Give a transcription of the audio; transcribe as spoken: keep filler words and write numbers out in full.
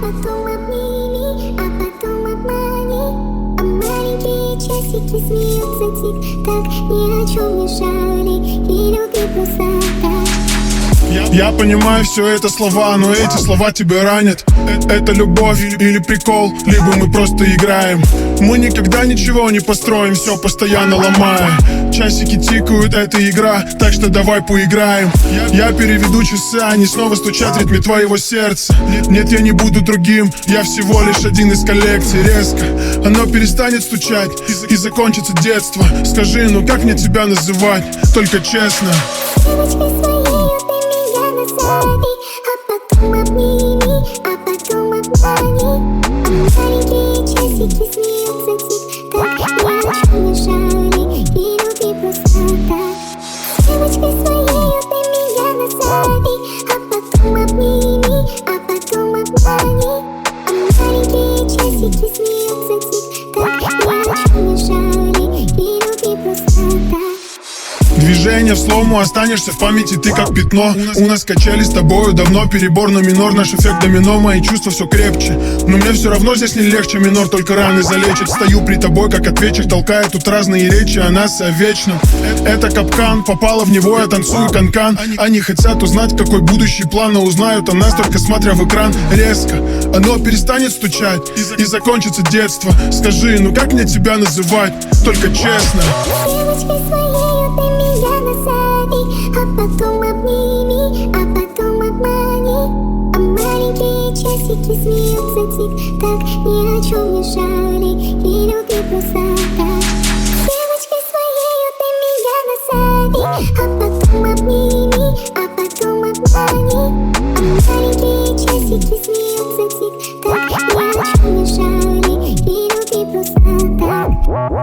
потом обними, а потом обмани. А маленькие часики смеются тик-так, ни о чем не шали, и любви просто так. Я, я понимаю, все это слова, но эти слова тебя ранят. э, Это любовь или прикол, либо мы просто играем. Мы никогда ничего не построим, все постоянно ломая. Часики тикают, это игра, так что давай поиграем. Я, я переведу часы, они снова стучат в ритме твоего сердца. Нет, я не буду другим, я всего лишь один из коллекции. Резко оно перестанет стучать и, и закончится детство. Скажи, ну как мне тебя называть, только честно. Девочкой своей ты меня назови, а потом обними, а потом обмани. А маленькие часики смеются тик-так, ни о чем не шали, и любви просто так. Девочкой своей ты меня назови, а потом обними, а потом обмани. А маленькие часики смеются тик-так, ни о чем не шали, и любви просто так. Движение в слому, останешься в памяти ты как пятно. У нас качали с тобою давно перебор на минор, наш эффект домино, мои чувства все крепче. Но мне все равно здесь не легче, минор только раны залечит. Стою при тобой как ответчик, толкая тут разные речи о нас и о вечном. Это капкан, попала в него, я танцую канкан. Они хотят узнать, какой будущий план, но узнают о нас только смотря в экран. Резко оно перестанет стучать и закончится детство. Скажи, ну как мне тебя называть, только честно. Девочкой своей ты меня назови, а потом обними, а потом обмани. А маленькие часики смеются тик-так, ни о чем не шали, и любви просто так. Девочкой своей ты меня назови, а потом обними, а потом обмани. А маленькие часики смеются тик-так, ни о чем не шали, и любви просто так.